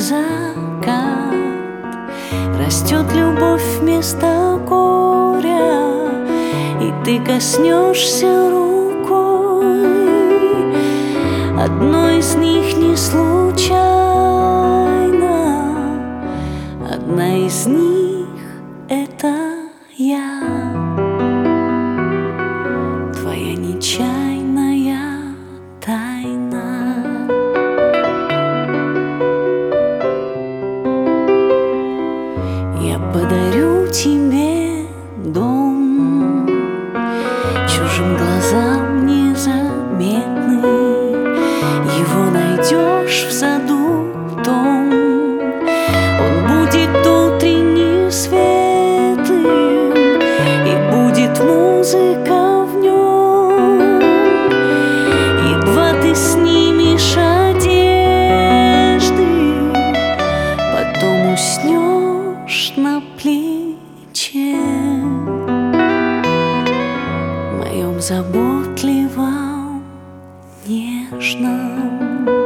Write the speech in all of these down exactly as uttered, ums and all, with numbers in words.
закат, растет любовь вместо горя, и ты коснешься рукой одной из них не случайно. Одна из них — это я, твоя нечаянная тайна. Я подарю тебе дом, чужим глазам незаметный. Его найдешь в саду том, он будет утренне светлым, и будет музыка в нем. Едва ты снимешь одежды, потом уснешь на плече моем заботливом, нежном.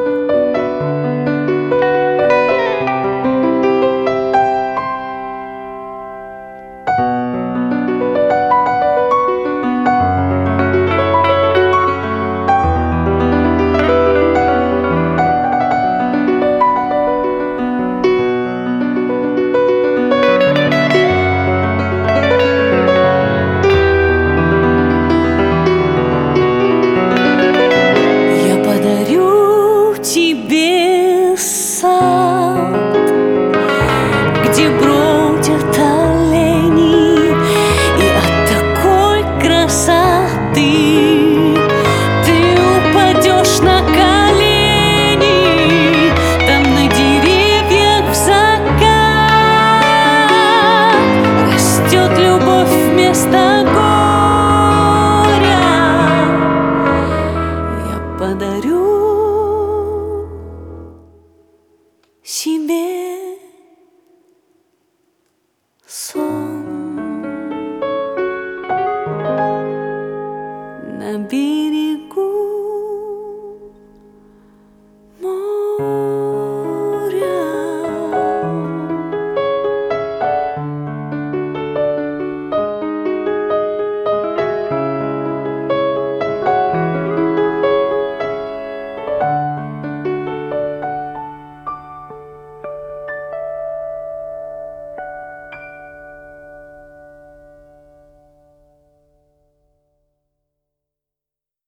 Тебе сад, где бродят олени, и от такой красоты ты упадешь на колени. Там на деревьях в закат растет любовь вместо